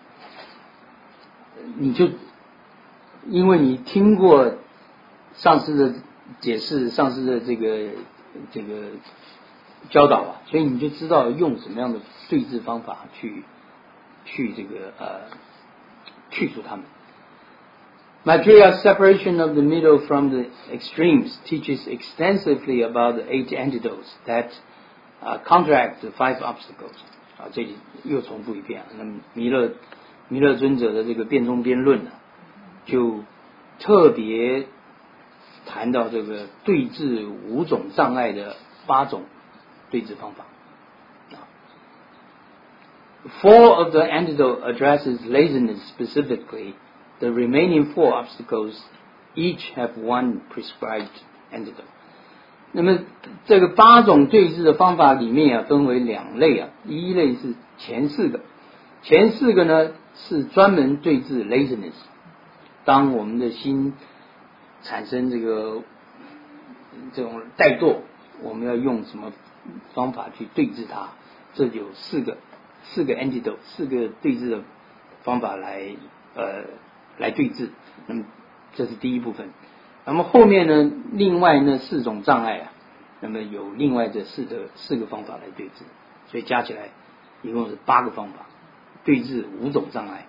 你就因为你听过上师的解释，上师的这个这个教导啊，所以你就知道用什么样的对治方法去去这个呃去除它们。Maitreya's separation of the middle from the extremes teaches extensively about the eight antidotes that uh, counteract the five obstacles. 啊，这里又重复一遍。那么弥勒弥勒尊者的这个辩中辩论呢，就特别谈到这个对治五种障碍的八种对治方法。Four of the antidote addresses laziness specifically. The remaining four obstacles each have one prescribed antidote. 那么这个八种对治的方法里面啊，分为两类啊。第一类是前四个，前四个呢是专门对治 laziness。当我们的心产生这个这种怠惰，我们要用什么方法去对治它？这有四个四个 antidote， 四个对治的方法来呃。来对治，那么这是第一部分。那么后面呢，另外呢四种障碍啊，那么有另外的四个四个方法来对治，所以加起来一共是八个方法对治五种障碍。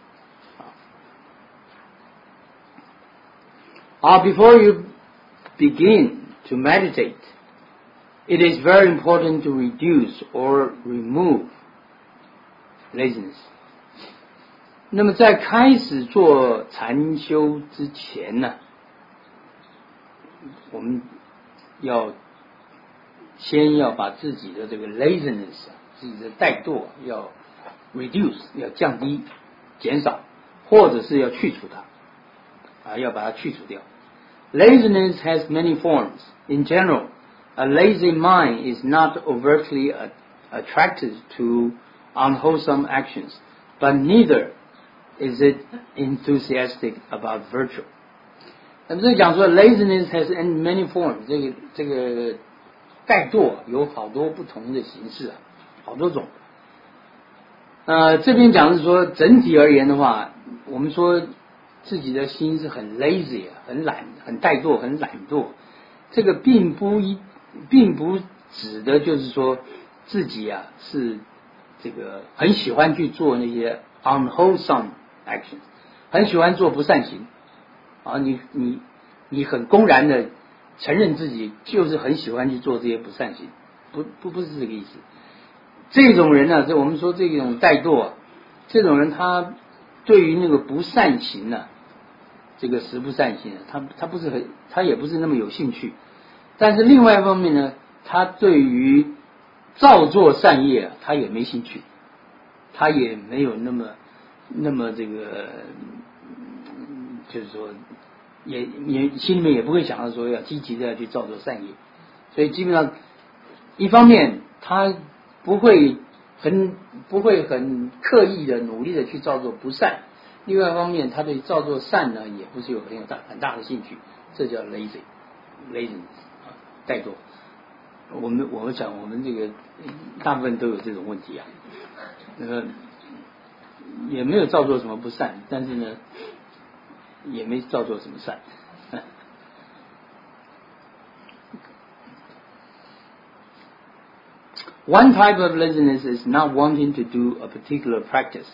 好 ，Before you begin to meditate, it is very important to reduce or remove laziness. 那么在开始做禅修之前呢，我们要先要把自己的这个 laziness 自己的怠惰要 reduce 要降低减少，或者是要去除它啊，要把它去除掉。Laziness has many forms. In general, a lazy mind is not overtly attracted to unwholesome actions, but neither is it enthusiastic about virtue. 那么这讲说 laziness has many forms. 这个这个怠惰有好多不同的形式啊，好多种。呃，这边讲是说整体而言的话，我们说自己的心是很 lazy 啊，很懒，很怠惰，很懒惰。这个并不一，并不指的就是说自己啊是这个很喜欢去做那些 unwholesome action， 很喜欢做不善行啊，你你你很公然的承认自己就是很喜欢去做这些不善行，不不不是这个意思。这种人呢、啊，我们说这种怠惰、啊，这种人他对于那个不善行呢、啊，这个十不善行、啊，他他不是很，他也不是那么有兴趣。但是另外一方面呢，他对于造作善业、啊，他也没兴趣，他也没有那么那么这个，就是说，也也心里面也不会想到说要积极的去造作善业，所以基本上一方面他不会很不会很刻意的努力的去造作不善，另外一方面他对造作善呢也不是有很有大很大的兴趣，这叫 lazy lazy 啊，怠惰。我们我们讲我们这个大部分都有这种问题啊，那个也没有造作什么不善，但是呢也没造作什么善。One type of laziness is not wanting to do a particular practice.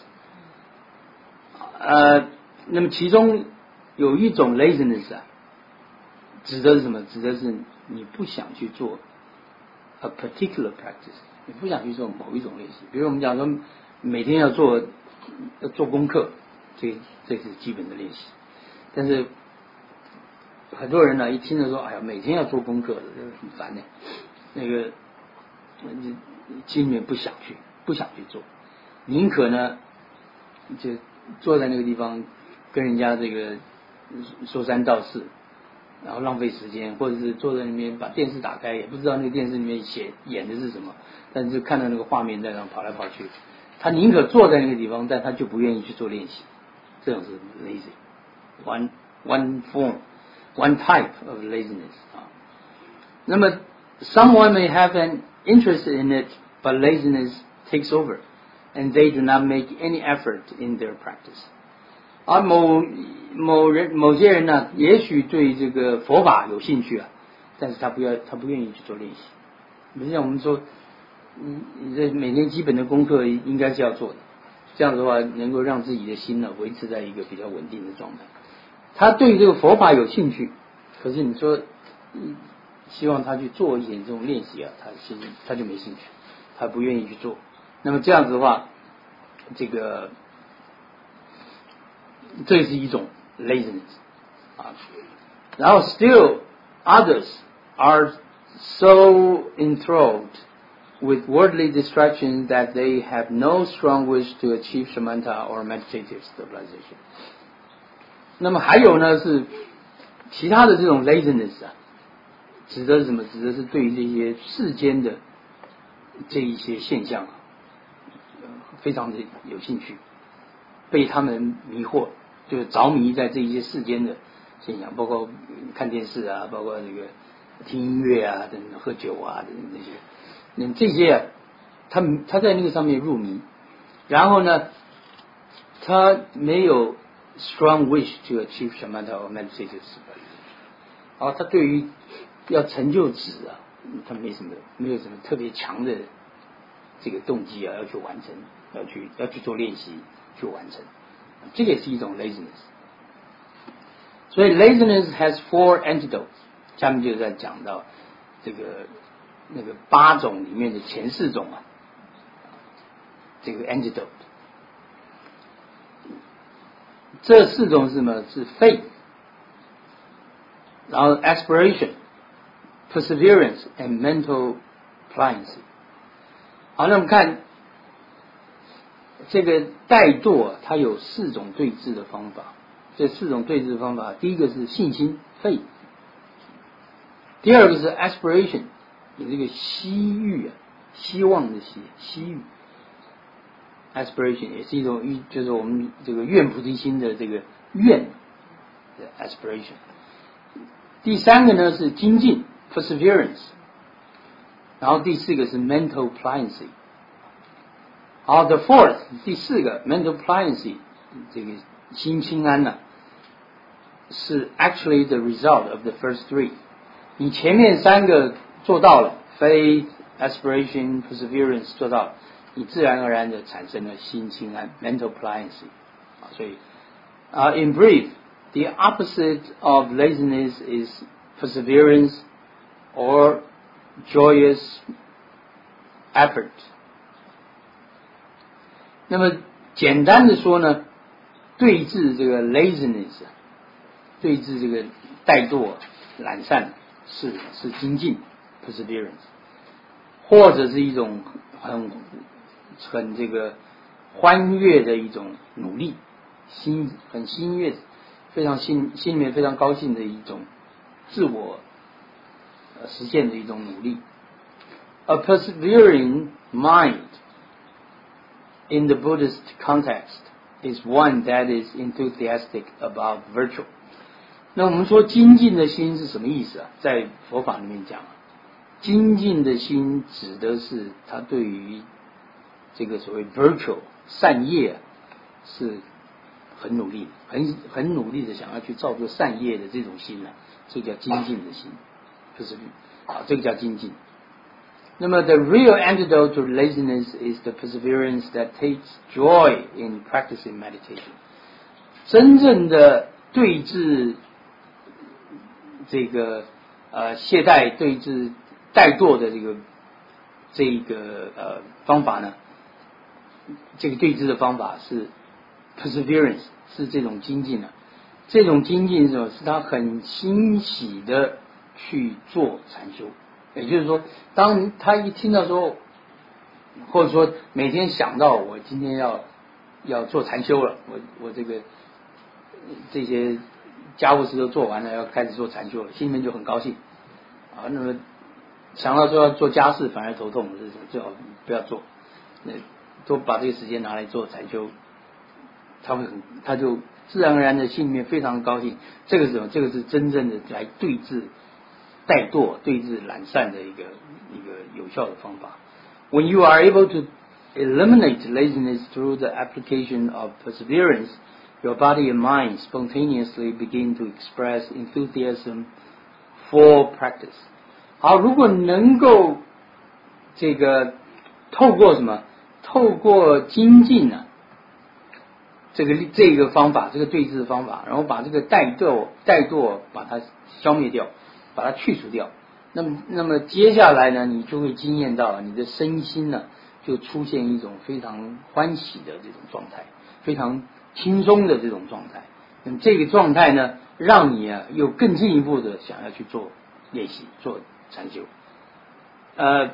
呃，那么其中有一种 laziness 啊，指的是什么？指的是你不想去做 a particular practice， 你不想去做某一种练习。比如我们讲说每天要做要做功课，这这是基本的练习。但是很多人呢，一听着说，哎呀，每天要做功课，很烦的，那个你心里面不想去，不想去做，宁可呢就坐在那个地方跟人家这个说三道四，然后浪费时间，或者是坐在那边把电视打开，也不知道那个电视里面写演的是什么，但是看到那个画面在那跑来跑去，他宁可坐在那个地方，但他就不愿意去做练习，这种是 lazy， one one form one type of laziness 啊。那么 someone may have an interest in it, but laziness takes over, and they do not make any effort in their practice。而某某人某些人呢，也许对这个佛法有兴趣啊，但是他不要他不愿意去做练习。比如像我们说，你你这每天基本的功课应该是要做的，这样的话能够让自己的心呢维持在一个比较稳定的状态。他对这个佛法有兴趣，可是你说，嗯，希望他去做一点这种练习啊，他其实他就没兴趣，他不愿意去做。那么这样子的话，这个这是一种 laziness 啊。然后 still others are so enthralled with worldly distractions that they have no strong wish to achieve shamatha or meditative stabilization。那么还有呢是其他的这种 laziness 啊，指的是什么？指的是对于这些世间的这一些现象啊，非常的有兴趣，被他们迷惑，就是着迷在这一些世间的现象，包括看电视啊，包括这个听音乐啊，等等，喝酒啊等等这些，那这些啊，他他在那个上面入迷，然后呢，他没有 strong wish to achieve shamatha or meditative stabilization。好，他对于要成就止啊，他没什么没有什么特别强的这个动机啊，要去完成，要去要去做练习去完成，这个也是一种 laziness。所以 laziness has four antidotes， 下面就在讲到这个那个八种里面的前四种啊，这个 antidote。这四种是什么？是 faith， 然后 aspiration、perseverance and mental pliancy。好，那我们看这个怠惰，它有四种对治的方法。这四种对治的方法，第一个是信心 faith， 第二个是 aspiration， 有这个希欲啊，希望的希希欲 aspiration 也是一种，就是我们这个愿菩提心的这个愿的 aspiration。第三个呢是精进 perseverance， 然后第四个是 mental pliancy。好 ，the fourth 第四个 mental pliancy， 这个心清安呢、啊，是 actually the result of the first three。你前面三个做到了 ，faith、aspiration、perseverance 做到了，你自然而然的产生了心清安 mental pliancy。啊，所以啊、uh, ，in brief。The opposite of laziness is perseverance or joyous effort。那么简单的说呢，对治这个 laziness， 对治这个怠惰、懒散是是精进 perseverance， 或者是一种很很这个欢悦的一种努力，心很心悦。非常心心里面非常高兴的一种自我实现的一种努力。A persevering mind in the Buddhist context is one that is enthusiastic about virtue。那我们说精进的心是什么意思啊？在佛法里面讲，精进的心指的是他对于这个所谓 virtue 善业是很努力，很很努力的想要去造作善业的这种心呢、啊，这叫精进的心，就是啊，这个叫精进。那么 the real antidote to laziness is the perseverance that takes joy in practicing meditation。真正的对治这个呃懈怠、对治怠惰的这个这个呃方法呢， 这个对治的方法是 perseverance， 是这种精进啊。这种精进是什么？是他很欣喜的去做禅修。也就是说，当他一听到说，或者说每天想到我今天要要做禅修了，我我这个这些家务事都做完了，要开始做禅修了，心里面就很高兴啊。那么想到说要做家事反而头痛，是最好不要做，那多把这个时间拿来做禅修，他会很他就自然而然的心里面非常高兴。这个是什么？这个是真正的来对治怠惰、对治懒散的一个一个有效的方法。When you are able to eliminate laziness through the application of perseverance, your body and mind spontaneously begin to express enthusiasm for practice. 好，如果能够这个透过什么？透过精进呢、啊？这个这个方法，这个对治的方法，然后把这个怠惰怠惰把它消灭掉，把它去除掉。那么，那么接下来呢，你就会经验到你的身心呢，就出现一种非常欢喜的这种状态，非常轻松的这种状态。那么这个状态呢，让你啊又更进一步的想要去做练习，做禅修。呃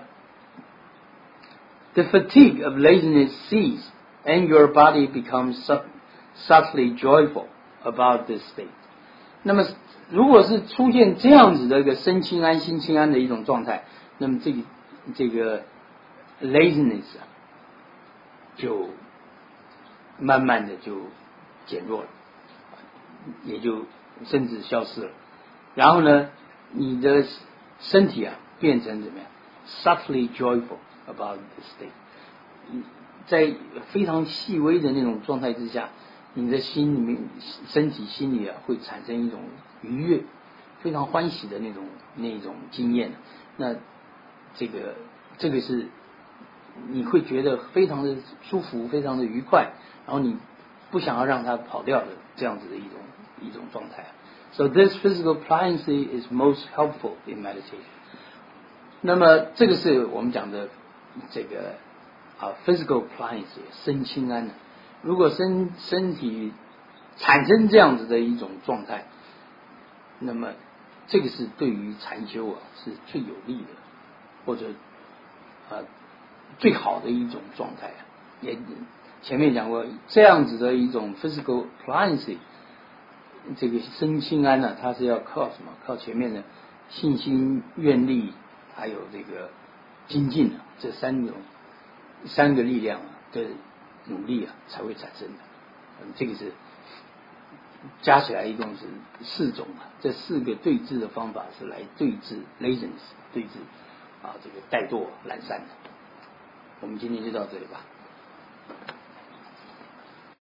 ，the fatigue of laziness ceases, and your body becomes subtly joyful about this state. 那么如果是出现这样子的一个身轻安心轻安的一种状态，那么这个这个 laziness 啊，就慢慢的就减弱了，也就甚至消失了。然后呢，你的身体啊变成怎么样 ？subtly joyful about this state， 在非常细微的那种状态之下，你的心里面、身体、心里啊，会产生一种愉悦、非常欢喜的那种那种经验。那这个这个是你会觉得非常的舒服、非常的愉快，然后你不想要让它跑掉的这样子的一种一种状态。So this physical pliancy is most helpful in meditation. 那么这个是我们讲的这个啊 physical pliancy 身轻安的。如果身身体产生这样子的一种状态，那么这个是对于禅修啊是最有利的，或者啊最好的一种状态啊。也前面讲过，这样子的一种 physical pliancy， 这个身心安呢、啊，它是要靠什么？靠前面的信心、愿力，还有这个精进啊，这三种三个力量啊的努力啊才会产生的。嗯，这个是加起来一共是四种啊，这四个对治的方法是来对治 laziness， 对治啊这个怠惰懒散的。我们今天就到这里吧。